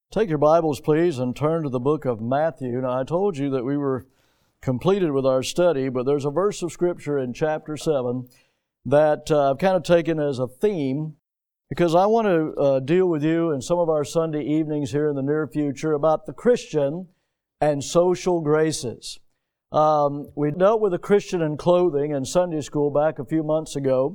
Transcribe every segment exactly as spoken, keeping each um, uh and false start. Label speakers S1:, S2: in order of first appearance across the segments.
S1: Take your Bibles, please, and turn to the book of Matthew. Now, I told you that we were completed with our study, but there's a verse of Scripture in chapter seven that uh, I've kind of taken as a theme because I want to uh, deal with you in some of our Sunday evenings here in the near future about the Christian and social graces. Um, we dealt with the Christian and clothing in Sunday school back a few months ago,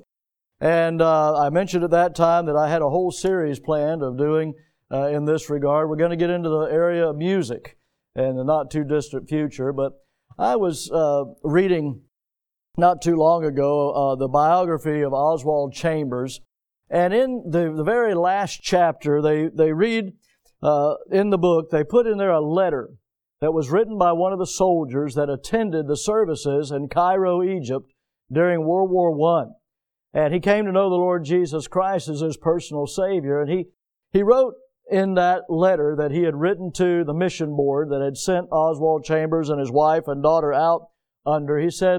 S1: and uh, I mentioned at that time that I had a whole series planned of doing Uh, in this regard. We're going to get into the area of music in the not too distant future, but I was uh, reading not too long ago uh, the biography of Oswald Chambers, and in the, the very last chapter they, they read uh, in the book, they put in there a letter that was written by one of the soldiers that attended the services in Cairo, Egypt during World War One. And he came to know the Lord Jesus Christ as his personal Savior, and he, he wrote in that letter that he had written to the mission board that had sent Oswald Chambers and his wife and daughter out under, he said,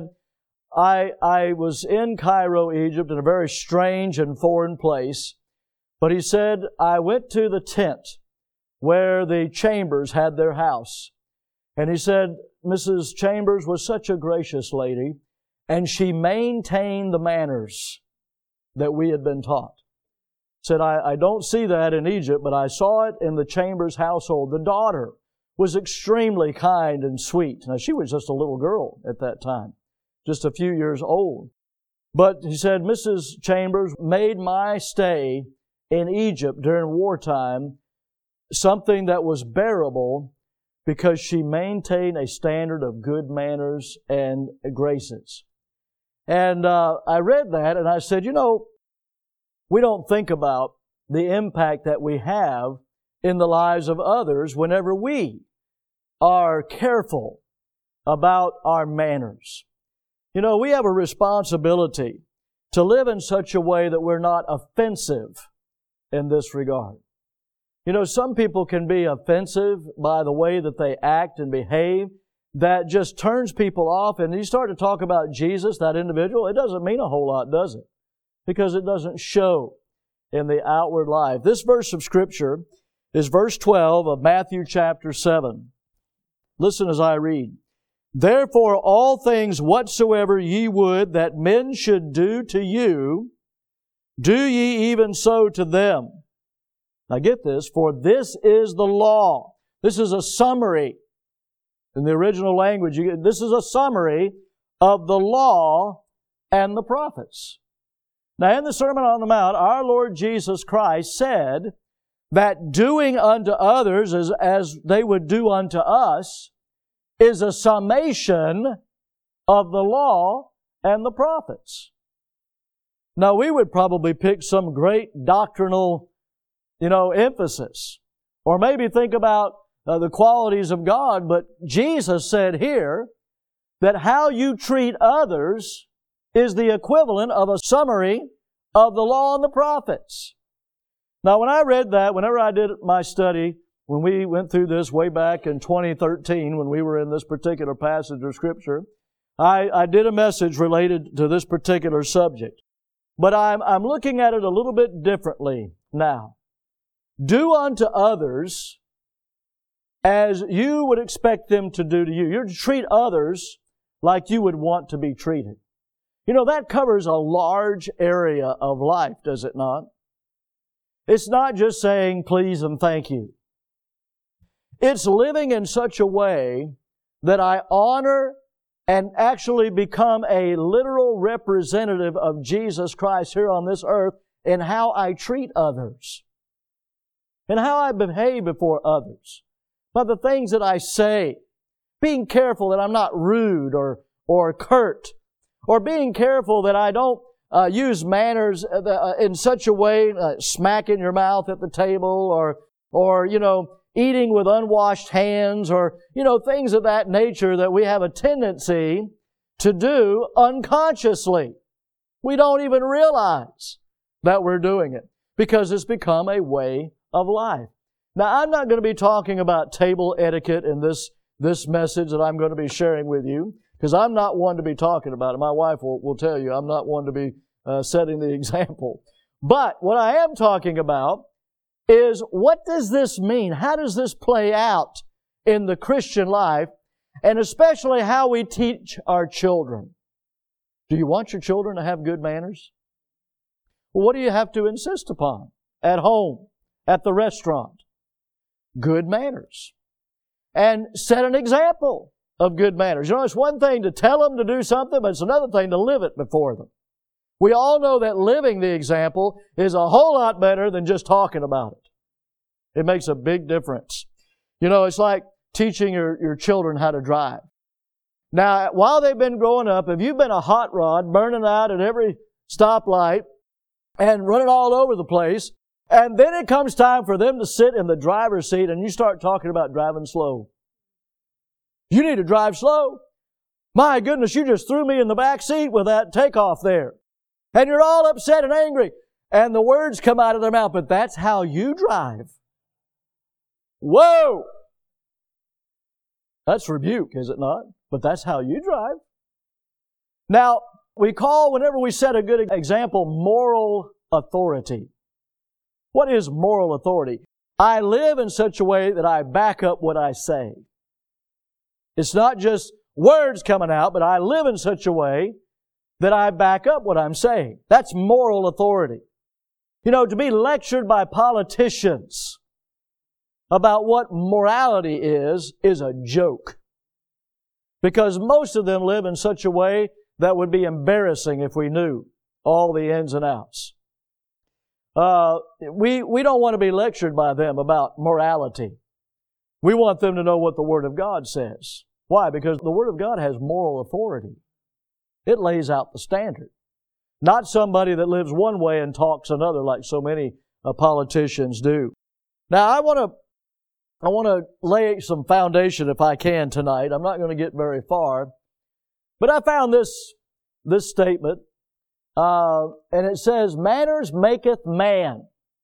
S1: I, I was in Cairo, Egypt, in a very strange and foreign place, but he said, I went to the tent where the Chambers had their house. And he said, Missus Chambers was such a gracious lady, and she maintained the manners that we had been taught. Said, I, I don't see that in Egypt, but I saw it in the Chambers household. The daughter was extremely kind and sweet. Now, she was just a little girl at that time, just a few years old. But he said, Missus Chambers made my stay in Egypt during wartime something that was bearable because she maintained a standard of good manners and graces. And uh, I read that and I said, you know, we don't think about the impact that we have in the lives of others whenever we are careful about our manners. You know, we have a responsibility to live in such a way that we're not offensive in this regard. You know, some people can be offensive by the way that they act and behave that just turns people off, and you start to talk about Jesus, that individual, it doesn't mean a whole lot, does it? Because it doesn't show in the outward life. This verse of Scripture is verse twelve of Matthew chapter seven. Listen as I read. Therefore all things whatsoever ye would that men should do to you, do ye even so to them. Now get this, for this is the law. This is a summary. In the original language, you get, this is a summary of the law and the prophets. Now, in the Sermon on the Mount, our Lord Jesus Christ said that doing unto others as, as they would do unto us is a summation of the law and the prophets. Now, we would probably pick some great doctrinal, you know, emphasis, or maybe think about uh, the qualities of God, but Jesus said here that how you treat others is the equivalent of a summary of the law and the prophets. Now, when I read that, whenever I did my study, when we went through this way back in twenty thirteen, when we were in this particular passage of Scripture, I, I did a message related to this particular subject. But I'm, I'm looking at it a little bit differently now. Do unto others as you would expect them to do to you. You're to treat others like you would want to be treated. You know, that covers a large area of life, does it not? It's not just saying please and thank you. It's living in such a way that I honor and actually become a literal representative of Jesus Christ here on this earth in how I treat others, in how I behave before others, by the things that I say, being careful that I'm not rude or, or curt, or being careful that I don't uh, use manners uh, in such a way, uh, smacking your mouth at the table, or, or, you know, eating with unwashed hands, or, you know, things of that nature that we have a tendency to do unconsciously. We don't even realize that we're doing it because it's become a way of life. Now, I'm not going to be talking about table etiquette in this, this message that I'm going to be sharing with you, because I'm not one to be talking about it. My wife will, will tell you I'm not one to be uh, setting the example. But what I am talking about is, what does this mean? How does this play out in the Christian life? And especially how we teach our children. Do you want your children to have good manners? Well, what do you have to insist upon? At home, at the restaurant. Good manners. And set an example of good manners. You know, it's one thing to tell them to do something, but it's another thing to live it before them. We all know that living the example is a whole lot better than just talking about it. It makes a big difference. You know, it's like teaching your, your children how to drive. Now, while they've been growing up, if you've been a hot rod burning out at every stoplight and running all over the place, and then it comes time for them to sit in the driver's seat and you start talking about driving slow. You need to drive slow. My goodness, you just threw me in the back seat with that takeoff there. And you're all upset and angry. And the words come out of their mouth, but that's how you drive. Whoa! That's rebuke, is it not? But that's how you drive. Now, we call, whenever we set a good example, moral authority. What is moral authority? I live in such a way that I back up what I say. It's not just words coming out, but I live in such a way that I back up what I'm saying. That's moral authority. You know, to be lectured by politicians about what morality is, is a joke. Because most of them live in such a way that would be embarrassing if we knew all the ins and outs. Uh, we, we don't want to be lectured by them about morality. We want them to know what the Word of God says. Why? Because the Word of God has moral authority. It lays out the standard. Not somebody that lives one way and talks another like so many uh, politicians do. Now, I want to I want to lay some foundation if I can tonight. I'm not going to get very far. But I found this, this statement, uh, and it says, "Manners maketh man."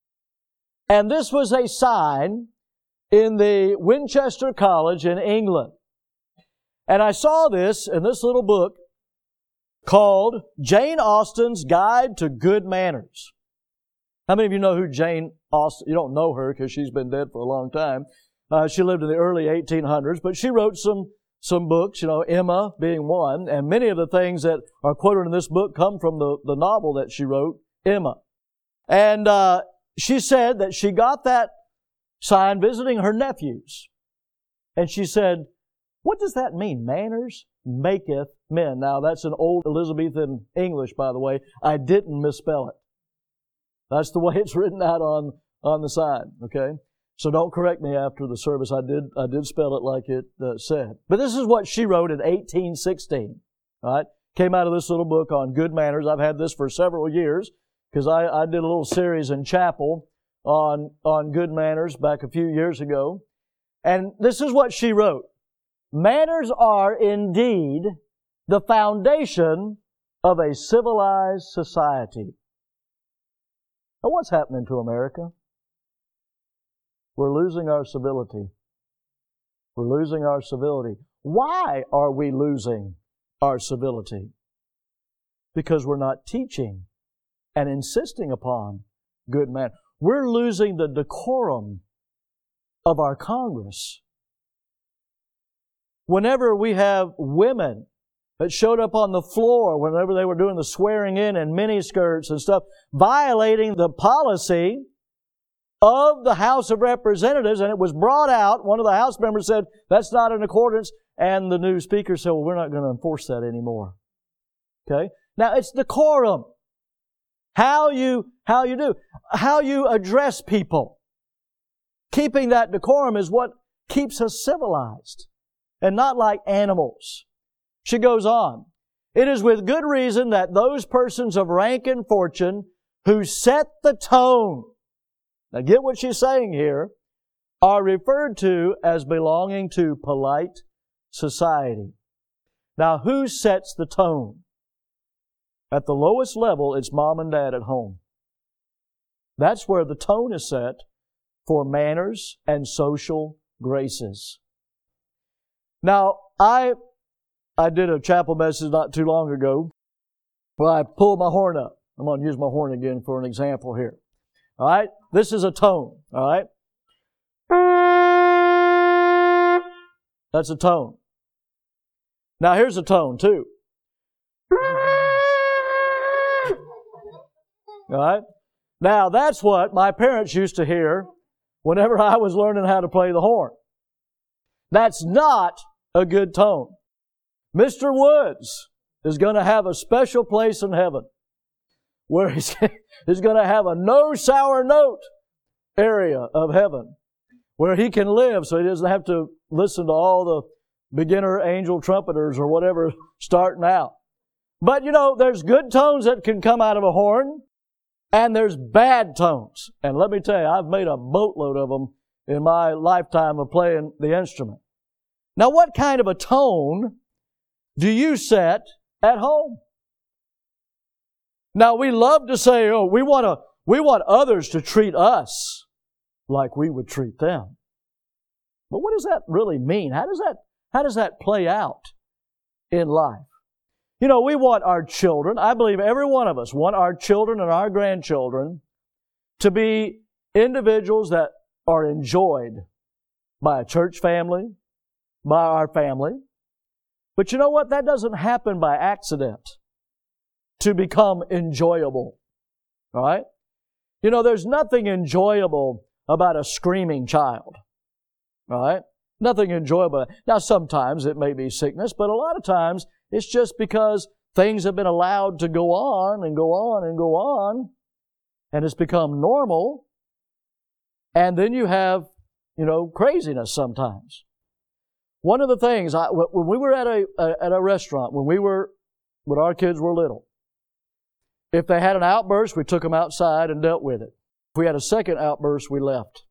S1: And this was a sign in the Winchester College in England. And I saw this in this little book called Jane Austen's Guide to Good Manners. How many of you know who Jane Austen? You don't know her because she's been dead for a long time. Uh, she lived in the early eighteen hundreds, but she wrote some some books, you know, Emma being one, and many of the things that are quoted in this book come from the, the novel that she wrote, Emma. And uh, she said that she got that sign visiting her nephews. And she said, "What does that mean? Manners maketh men." Now, that's an old Elizabethan English, by the way. I didn't misspell it. That's the way it's written out on, on the sign, okay? So don't correct me after the service. I did I did spell it like it uh, said. But this is what she wrote in eighteen sixteen, all right? Came out of this little book on good manners. I've had this for several years because I, I did a little series in chapel on, on good manners back a few years ago. And this is what she wrote. "Manners are indeed the foundation of a civilized society." Now, what's happening to America? We're losing our civility. We're losing our civility. Why are we losing our civility? Because we're not teaching and insisting upon good manners. We're losing the decorum of our Congress. Whenever we have women that showed up on the floor, whenever they were doing the swearing in and miniskirts and stuff, violating the policy of the House of Representatives, and it was brought out, one of the House members said, "That's not in accordance," and the new speaker said, "Well, we're not going to enforce that anymore." Okay? Now, it's decorum. How you, how you do, how you address people. Keeping that decorum is what keeps us civilized and not like animals. She goes on, "It is with good reason that those persons of rank and fortune who set the tone," now get what she's saying here, "are referred to as belonging to polite society." Now, who sets the tone? At the lowest level, it's mom and dad at home. That's where the tone is set for manners and social graces. Now, I I did a chapel message not too long ago where I pulled my horn up. I'm going to use my horn again for an example here. All right? This is a tone. All right? That's a tone. Now here's a tone too. All right? Now that's what my parents used to hear whenever I was learning how to play the horn. That's not a good tone. Mister Woods is going to have a special place in heaven where he's, he's going to have a no sour note area of heaven where he can live so he doesn't have to listen to all the beginner angel trumpeters or whatever starting out. But you know, there's good tones that can come out of a horn and there's bad tones. And let me tell you, I've made a boatload of them in my lifetime of playing the instrument. Now, what kind of a tone do you set at home? Now, we love to say, oh, we want to, we want others to treat us like we would treat them. But what does that really mean? How does that, how does that play out in life? You know, we want our children, I believe every one of us want our children and our grandchildren to be individuals that are enjoyed by a church family, by our family. But you know what? That doesn't happen by accident to become enjoyable. All right? You know, there's nothing enjoyable about a screaming child. All right? Nothing enjoyable. Now, sometimes it may be sickness, but a lot of times it's just because things have been allowed to go on and go on and go on, and it's become normal. And then you have, you know, craziness sometimes. One of the things, I, when we were at a, a at a restaurant, when we were, when our kids were little, if they had an outburst, we took them outside and dealt with it. If we had a second outburst, we left.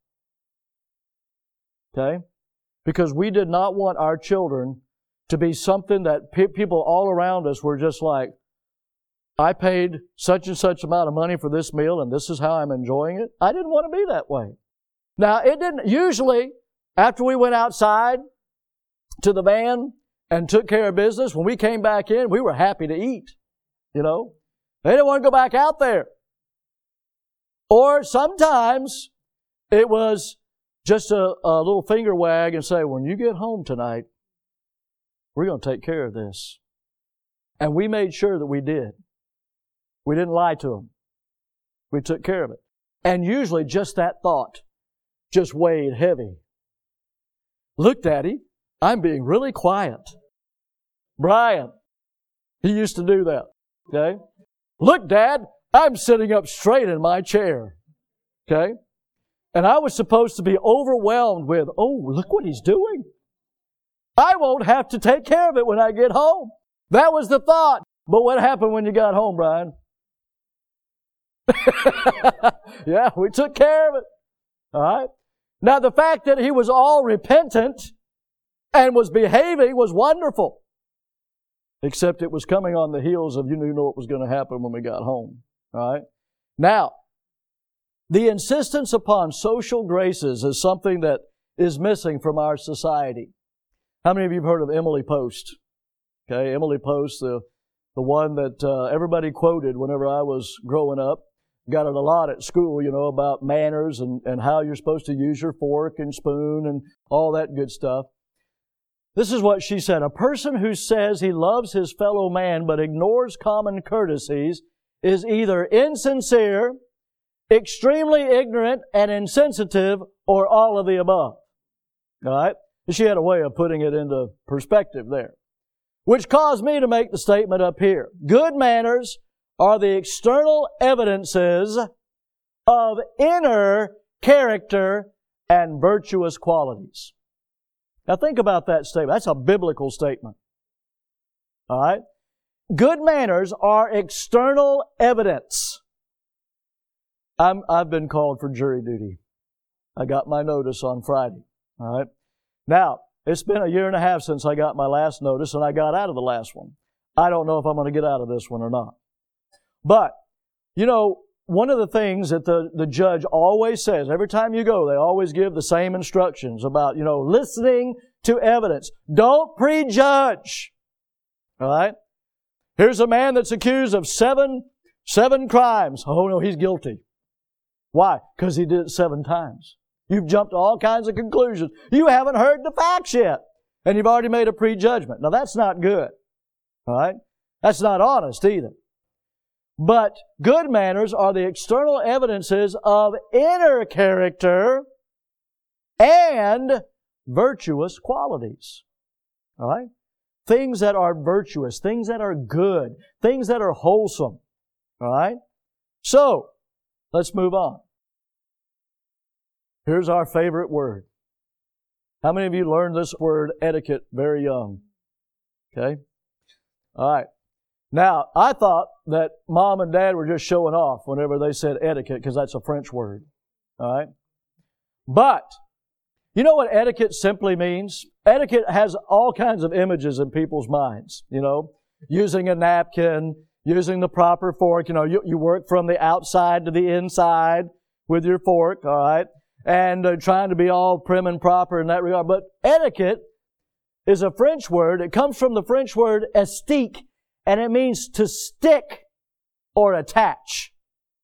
S1: Okay? Because we did not want our children to be something that pe- people all around us were just like, I paid such and such amount of money for this meal and this is how I'm enjoying it. I didn't want to be that way. Now, it didn't, usually, after we went outside to the van and took care of business, when we came back in, we were happy to eat. You know? They didn't want to go back out there. Or sometimes it was just a, a little finger wag and say, when you get home tonight, we're going to take care of this. And we made sure that we did. We didn't lie to them. We took care of it. And usually just that thought just weighed heavy. Look, Daddy, I'm being really quiet. Brian, he used to do that. Okay? Look, Dad, I'm sitting up straight in my chair. Okay? And I was supposed to be overwhelmed with, oh, look what he's doing. I won't have to take care of it when I get home. That was the thought. But what happened when you got home, Brian? Yeah, we took care of it. All right? Now, the fact that he was all repentant and was behaving was wonderful. Except it was coming on the heels of you knew what was going to happen when we got home. All right? Now, the insistence upon social graces is something that is missing from our society. How many of you have heard of Emily Post? Okay, Emily Post, the, the one that uh, everybody quoted whenever I was growing up. Got it a lot at school, you know, about manners and, and how you're supposed to use your fork and spoon and all that good stuff. This is what she said. A person who says he loves his fellow man but ignores common courtesies is either insincere, extremely ignorant and insensitive, or all of the above. All right? She had a way of putting it into perspective there. Which caused me to make the statement up here. Good manners are the external evidences of inner character and virtuous qualities. Now think about that statement. That's a biblical statement. All right? Good manners are external evidence. I'm, I've been called for jury duty. I got my notice on Friday. All right? Now, it's been a year and a half since I got my last notice, and I got out of the last one. I don't know if I'm going to get out of this one or not. But, you know, one of the things that the, the judge always says, every time you go, they always give the same instructions about, you know, listening to evidence. Don't prejudge. All right? Here's a man that's accused of seven, seven crimes. Oh, no, he's guilty. Why? Because he did it seven times. You've jumped to all kinds of conclusions. You haven't heard the facts yet. And you've already made a prejudgment. Now that's not good. All right? That's not honest either. But good manners are the external evidences of inner character and virtuous qualities. All right? Things that are virtuous, things that are good, things that are wholesome. All right? So, let's move on. Here's our favorite word. How many of you learned this word etiquette very young? Okay? All right. Now, I thought that Mom and Dad were just showing off whenever they said etiquette, because that's a French word. All right? But, you know what etiquette simply means? Etiquette has all kinds of images in people's minds. You know, using a napkin, using the proper fork. You know, you, you work from the outside to the inside with your fork, all right? And uh, trying to be all prim and proper in that regard. But etiquette is a French word. It comes from the French word estique, and it means to stick or attach.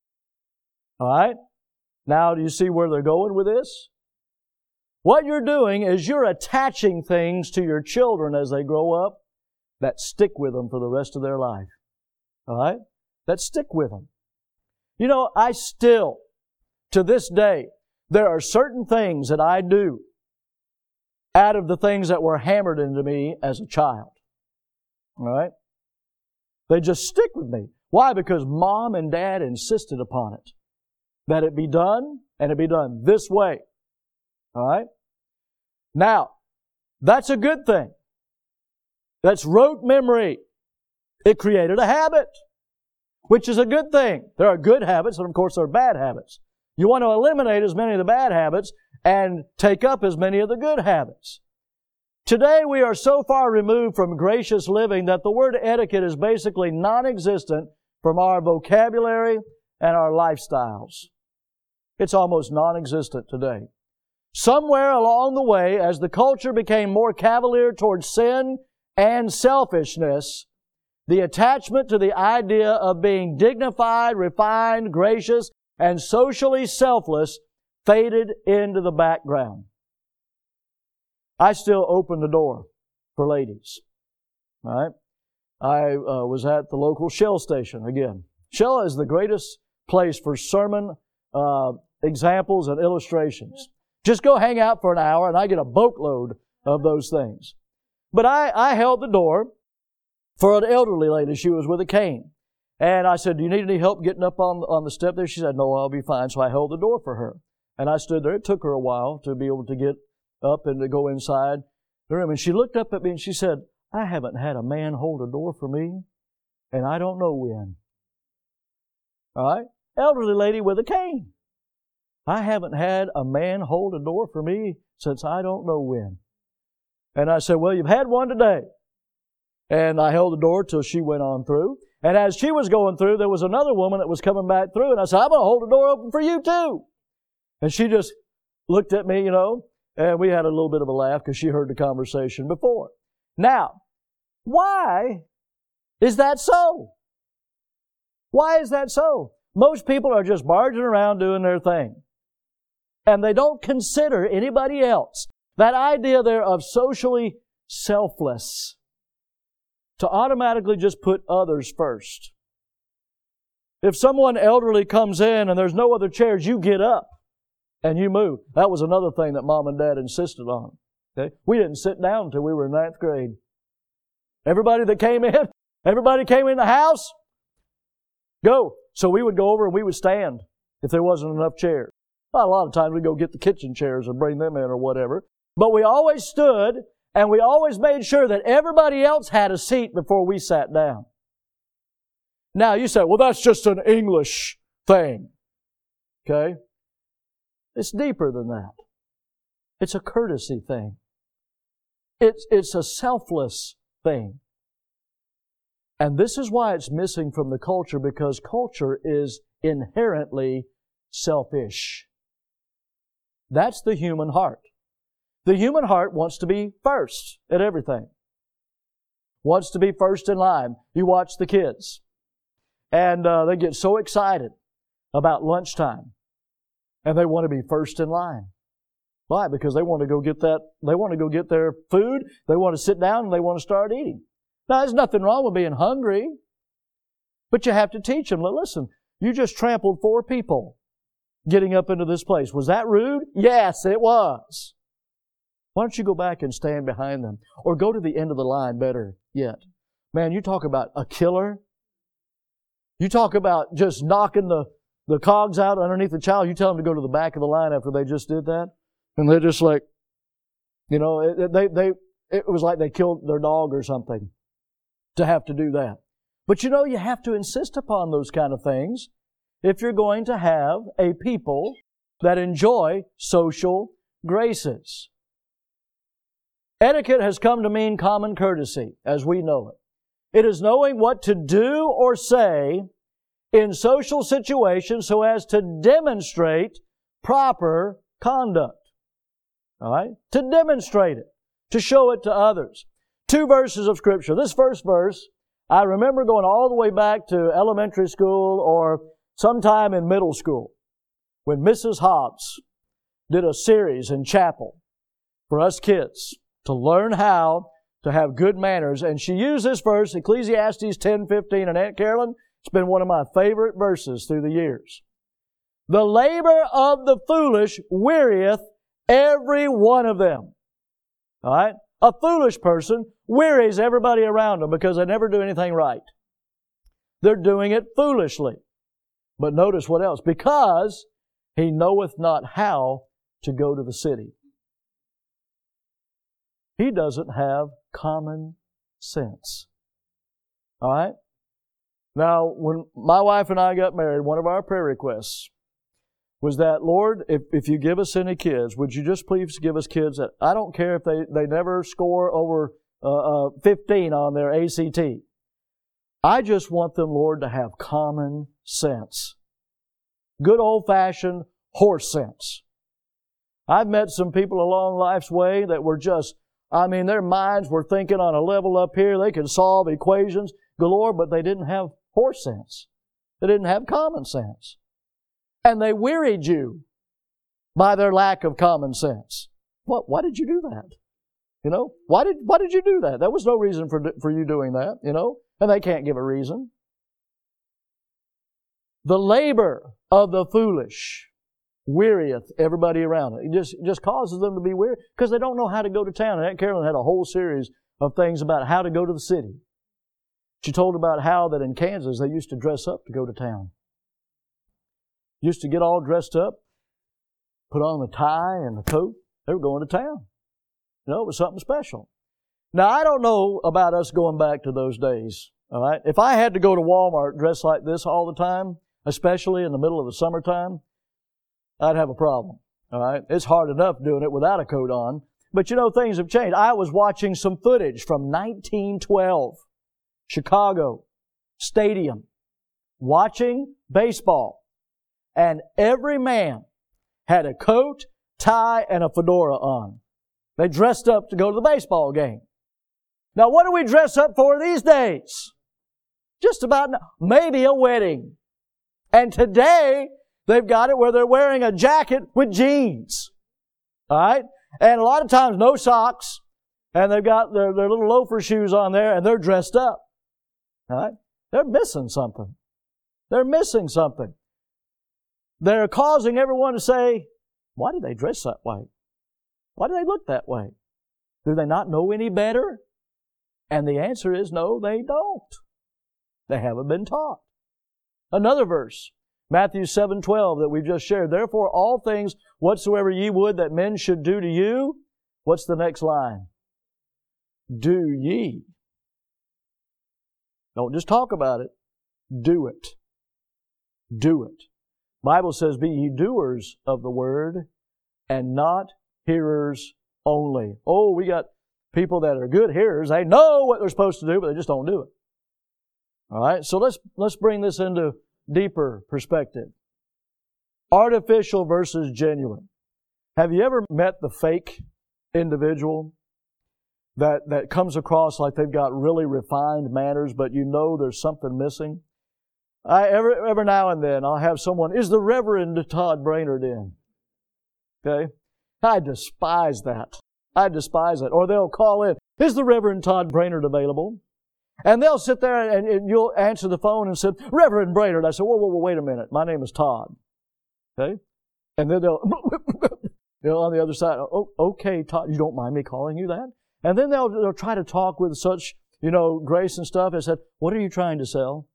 S1: All right? Now, do you see where they're going with this? What you're doing is you're attaching things to your children as they grow up that stick with them for the rest of their life. All right? That stick with them. You know, I still, to this day, there are certain things that I do out of the things that were hammered into me as a child. All right? They just stick with me. Why? Because Mom and Dad insisted upon it. That it be done, and it be done this way. All right? Now, that's a good thing. That's rote memory. It created a habit, which is a good thing. There are good habits, and of course there are bad habits. You want to eliminate as many of the bad habits and take up as many of the good habits. Today we are so far removed from gracious living that the word etiquette is basically non-existent from our vocabulary and our lifestyles. It's almost non-existent today. Somewhere along the way, as the culture became more cavalier towards sin and selfishness, the attachment to the idea of being dignified, refined, gracious, and socially selfless faded into the background. I still open the door for ladies. All right? I uh, was at the local Shell station again. Shell is the greatest place for sermon uh, examples and illustrations. Just go hang out for an hour and I get a boatload of those things. But I, I held the door for an elderly lady. She was with a cane. And I said, do you need any help getting up on, on the step there? She said, no, I'll be fine. So I held the door for her. And I stood there. It took her a while to be able to get up and to go inside the room. And she looked up at me and she said, I haven't had a man hold a door for me, and I don't know when. All right? Elderly lady with a cane. I haven't had a man hold a door for me since I don't know when. And I said, well, you've had one today. And I held the door till she went on through. And as she was going through, there was another woman that was coming back through. And I said, I'm going to hold the door open for you too. And she just looked at me, you know, and we had a little bit of a laugh because she heard the conversation before. Now, why is that so? Why is that so? Most people are just barging around doing their thing. And they don't consider anybody else. That idea there of socially selfless. To automatically just put others first. If someone elderly comes in and there's no other chairs, you get up and you move. That was another thing that Mom and Dad insisted on. Okay? We didn't sit down until we were in ninth grade. Everybody that came in, everybody came in the house, go. So we would go over and we would stand if there wasn't enough chairs. Well, a lot of times we'd go get the kitchen chairs and bring them in or whatever. But we always stood and we always made sure that everybody else had a seat before we sat down. Now you say, well, that's just an English thing. Okay? It's deeper than that. It's a courtesy thing. It's, it's a selfless thing. And this is why it's missing from the culture, because culture is inherently selfish. That's the human heart. The human heart wants to be first at everything. Wants to be first in line. You watch the kids. And uh, they get so excited about lunchtime. And they want to be first in line. Why? Because they want to go get that, they want to go get their food, they want to sit down, and they want to start eating. Now, there's nothing wrong with being hungry, but you have to teach them, listen, you just trampled four people getting up into this place. Was that rude? Yes, it was. Why don't you go back and stand behind them? Or go to the end of the line, better yet. Man, you talk about a killer. You talk about just knocking the, the cogs out underneath the child. You tell them to go to the back of the line after they just did that. And they're just like, you know, it, they, they, it was like they killed their dog or something to have to do that. But you know, you have to insist upon those kind of things if you're going to have a people that enjoy social graces. Etiquette has come to mean common courtesy, as we know it. It is knowing what to do or say in social situations so as to demonstrate proper conduct. All right? To demonstrate it, to show it to others. Two verses of Scripture. This first verse, I remember going all the way back to elementary school or sometime in middle school when Missus Hobbs did a series in chapel for us kids to learn how to have good manners. And she used this verse, Ecclesiastes ten fifteen. And Aunt Carolyn, it's been one of my favorite verses through the years. The labor of the foolish wearieth every one of them. All right? A foolish person wearies everybody around them because they never do anything right. They're doing it foolishly. But notice what else? Because he knoweth not how to go to the city. He doesn't have common sense. All right? Now, when my wife and I got married, one of our prayer requests was that, Lord, if, if you give us any kids, would you just please give us kids that, I don't care if they, they never score over uh, uh, fifteen on their A C T. I just want them, Lord, to have common sense. Good old-fashioned horse sense. I've met some people along life's way that were just, I mean, their minds were thinking on a level up here. They could solve equations galore, but they didn't have horse sense. They didn't have common sense. And they wearied you by their lack of common sense. What? Why did you do that? You know, why did why did you do that? There was no reason for for you doing that. You know, and they can't give a reason. The labor of the foolish wearieth everybody around it. It just it just causes them to be weary because they don't know how to go to town. And Aunt Carolyn had a whole series of things about how to go to the city. She told about how that in Kansas they used to dress up to go to town. Used to get all dressed up, put on the tie and the coat. They were going to town. You know, it was something special. Now, I don't know about us going back to those days. All right? If I had to go to Walmart dressed like this all the time, especially in the middle of the summertime, I'd have a problem. All right? It's hard enough doing it without a coat on. But you know, things have changed. I was watching some footage from nineteen twelve, Chicago Stadium, watching baseball. And every man had a coat, tie, and a fedora on. They dressed up to go to the baseball game. Now, what do we dress up for these days? Just about maybe a wedding. And today, they've got it where they're wearing a jacket with jeans. All right? And a lot of times, no socks. And they've got their, their little loafer shoes on there, and they're dressed up. All right? They're missing something. They're missing something. They're causing everyone to say, why do they dress that way? Why do they look that way? Do they not know any better? And the answer is no, they don't. They haven't been taught. Another verse, Matthew seven twelve that we've just shared. Therefore, all things whatsoever ye would that men should do to you, what's the next line? Do ye. Don't just talk about it. Do it. Do it. Bible says, be ye doers of the word and not hearers only. Oh, we got people that are good hearers. They know what they're supposed to do, but they just don't do it. All right, so let's let's bring this into deeper perspective. Artificial versus genuine. Have you ever met the fake individual that, that comes across like they've got really refined manners, but you know there's something missing? I, every, every now and then I'll have someone, is the Reverend Todd Brainerd in? Okay? I despise that. I despise it. Or they'll call in, is the Reverend Todd Brainerd available? And they'll sit there and, and you'll answer the phone and say, Reverend Brainerd. I said, whoa, whoa, whoa, wait a minute. My name is Todd. Okay? And then they'll, you know, on the other side, oh, okay, Todd, you don't mind me calling you that? And then they'll, they'll try to talk with such, you know, grace and stuff. I said, what are you trying to sell?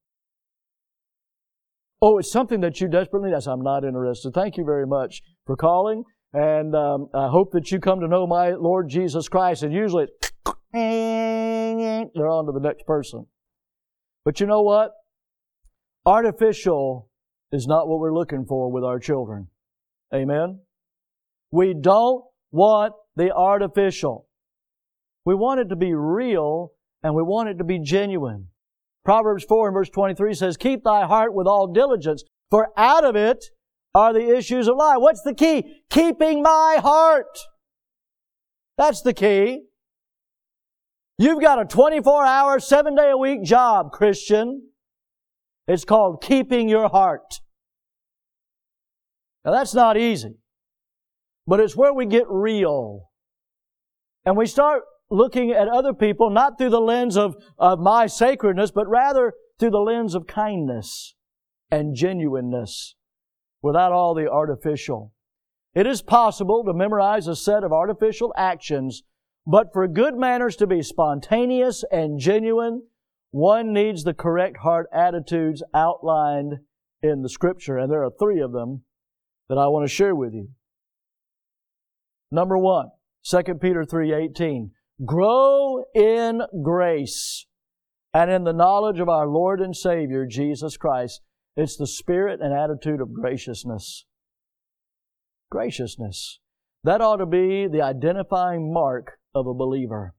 S1: Oh, it's something that you desperately need. I said, I'm not interested. Thank you very much for calling. And um, I hope that you come to know my Lord Jesus Christ. And usually they're on to the next person. But you know what? Artificial is not what we're looking for with our children. Amen? We don't want the artificial. We want it to be real and we want it to be genuine. Proverbs four and verse twenty-three says, keep thy heart with all diligence, for out of it are the issues of life. What's the key? Keeping my heart. That's the key. You've got a twenty-four hour, seven day a week job, Christian. It's called keeping your heart. Now that's not easy, but it's where we get real. And we start looking at other people not through the lens of, of my sacredness, but rather through the lens of kindness and genuineness without all the artificial. It is possible to memorize a set of artificial actions, but for good manners to be spontaneous and genuine, one needs the correct heart attitudes outlined in the Scripture. And there are three of them that I want to share with you. Number one, Second Peter three eighteen. Grow in grace and in the knowledge of our Lord and Savior, Jesus Christ. It's the spirit and attitude of graciousness. Graciousness. That ought to be the identifying mark of a believer.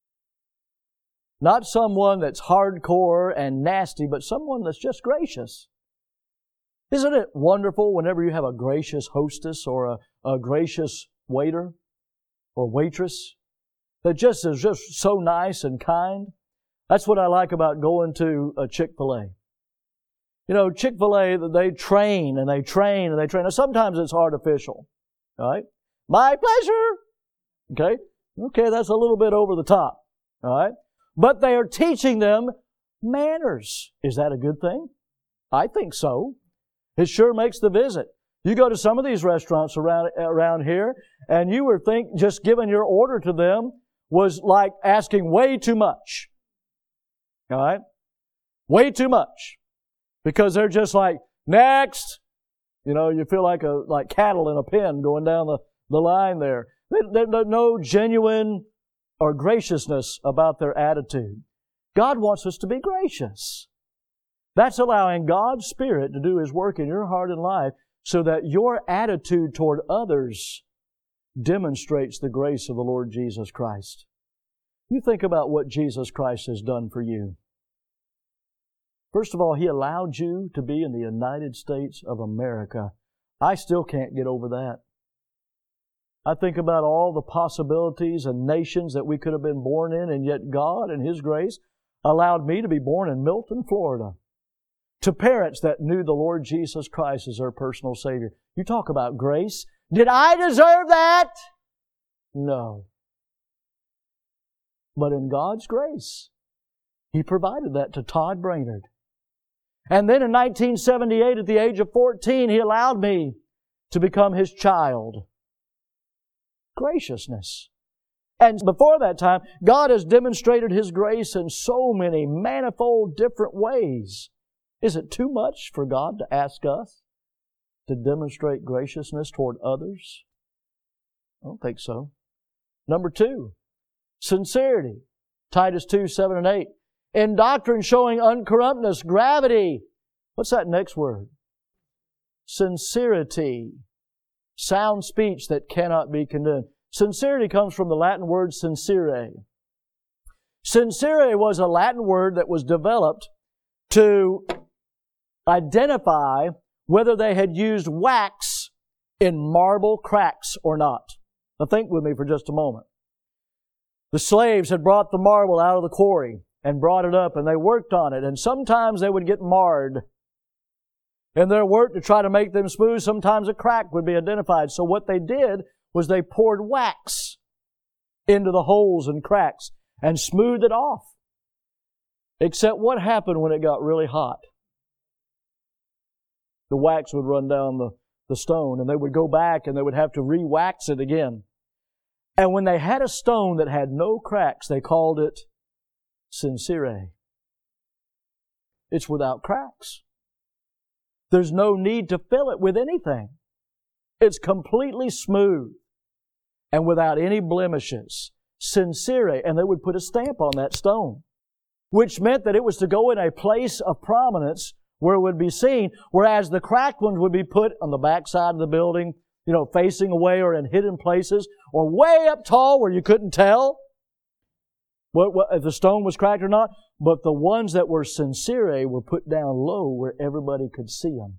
S1: Not someone that's hardcore and nasty, but someone that's just gracious. Isn't it wonderful whenever you have a gracious hostess or a, a gracious waiter or waitress that just is just so nice and kind? That's what I like about going to a Chick-fil-A. You know, Chick-fil-A, they train and they train and they train. Now, sometimes it's artificial. All right? My pleasure. Okay? Okay, that's a little bit over the top. All right? But they are teaching them manners. Is that a good thing? I think so. It sure makes the visit. You go to some of these restaurants around around here, and you would think just giving your order to them was like asking way too much. All right? Way too much. Because they're just like, next. You know, you feel like a like cattle in a pen going down the, the line there. There's no genuine or graciousness about their attitude. God wants us to be gracious. That's allowing God's Spirit to do His work in your heart and life so that your attitude toward others demonstrates the grace of the Lord Jesus Christ. You think about what Jesus Christ has done for you. First of all, He allowed you to be in the United States of America. I still can't get over that. I think about all the possibilities and nations that we could have been born in, and yet God and His grace allowed me to be born in Milton, Florida, to parents that knew the Lord Jesus Christ as their personal Savior. You talk about grace. Did I deserve that? No. But in God's grace, He provided that to Todd Brainerd. And then in nineteen seventy-eight, at the age of fourteen, He allowed me to become His child. Graciousness. And before that time, God has demonstrated His grace in so many manifold different ways. Is it too much for God to ask us to demonstrate graciousness toward others? I don't think so. Number two, sincerity. Titus two, seven and eight. In doctrine showing uncorruptness, gravity. What's that next word? Sincerity. Sound speech that cannot be condemned. Sincerity comes from the Latin word sincere. Sincere was a Latin word that was developed to identify whether they had used wax in marble cracks or not. Now think with me for just a moment. The slaves had brought the marble out of the quarry and brought it up, and they worked on it, and sometimes they would get marred. In their work to try to make them smooth, sometimes a crack would be identified. So what they did was they poured wax into the holes and cracks and smoothed it off. Except what happened when it got really hot? The wax would run down the, the stone, and they would go back and they would have to re-wax it again. And when they had a stone that had no cracks, they called it sincere. It's without cracks. There's no need to fill it with anything. It's completely smooth and without any blemishes. Sincere. And they would put a stamp on that stone, which meant that it was to go in a place of prominence where it would be seen, whereas the cracked ones would be put on the back side of the building, you know, facing away or in hidden places, or way up tall where you couldn't tell what, what, if the stone was cracked or not. But the ones that were sincere were put down low where everybody could see them.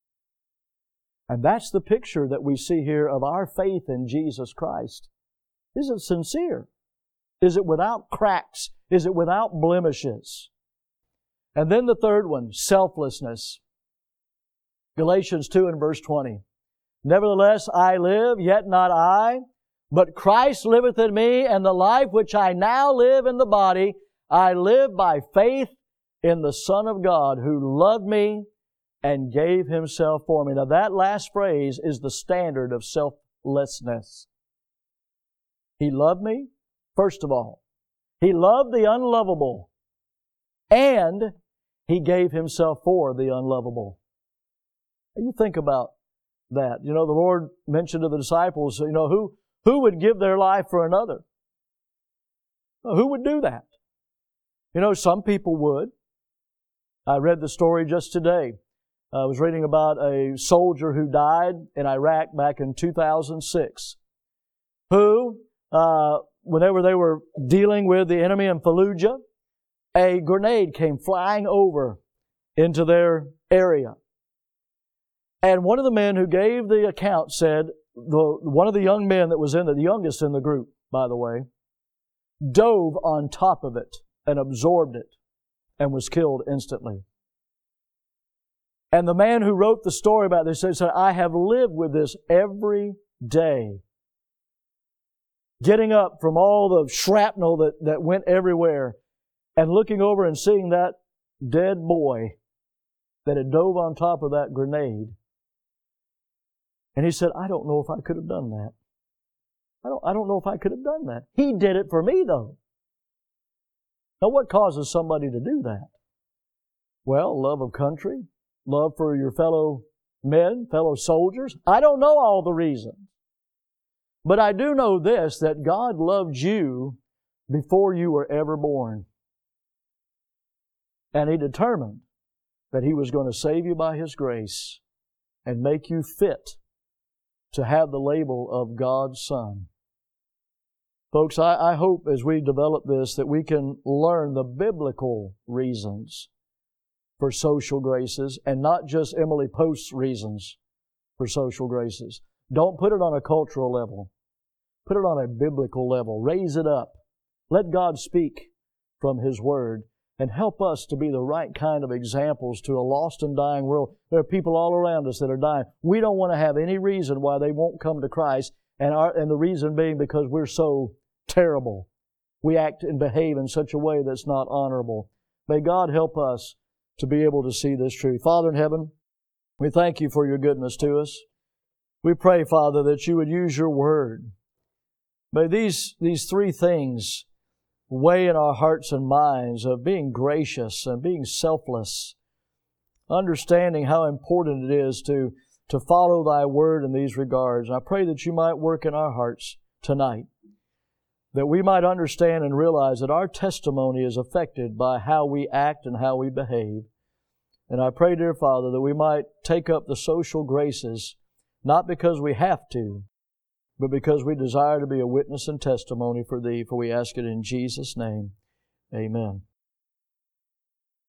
S1: And that's the picture that we see here of our faith in Jesus Christ. Is it sincere? Is it without cracks? Is it without blemishes? And then the third one, selflessness. Galatians two and verse twenty. Nevertheless, I live, yet not I, but Christ liveth in me, and the life which I now live in the body, I live by faith in the Son of God, who loved me and gave Himself for me. Now that last phrase is the standard of selflessness. He loved me, first of all. He loved the unlovable, and He gave Himself for the unlovable. You think about that. You know, the Lord mentioned to the disciples, you know, who, who would give their life for another? Who would do that? You know, some people would. I read the story just today. I was reading about a soldier who died in Iraq back in two thousand six, who, uh, whenever they were dealing with the enemy in Fallujah, a grenade came flying over into their area. And one of the men who gave the account said, the, one of the young men that was in it, the youngest in the group, by the way, dove on top of it and absorbed it and was killed instantly. And the man who wrote the story about this said, I have lived with this every day. Getting up from all the shrapnel that, that went everywhere and looking over and seeing that dead boy that had dove on top of that grenade. And he said, I don't know if I could have done that. I don't, I don't know if I could have done that. He did it for me, though. Now, what causes somebody to do that? Well, love of country, love for your fellow men, fellow soldiers. I don't know all the reasons. But I do know this, that God loved you before you were ever born. And He determined that He was going to save you by His grace and make you fit to have the label of God's Son. Folks, I, I hope as we develop this that we can learn the biblical reasons for social graces and not just Emily Post's reasons for social graces. Don't put it on a cultural level. Put it on a biblical level. Raise it up. Let God speak from His Word and help us to be the right kind of examples to a lost and dying world. There are people all around us that are dying. We don't want to have any reason why they won't come to Christ, and, our, and the reason being because we're so terrible. We act and behave in such a way that's not honorable. May God help us to be able to see this truth. Father in heaven, we thank You for Your goodness to us. We pray, Father, that You would use Your Word. May these, these three things weigh in our hearts and minds of being gracious and being selfless, understanding how important it is to, to follow Thy Word in these regards. And I pray that You might work in our hearts tonight, that we might understand and realize that our testimony is affected by how we act and how we behave. And I pray, dear Father, that we might take up the social graces, not because we have to, but because we desire to be a witness and testimony for Thee, for we ask it in Jesus' name. Amen.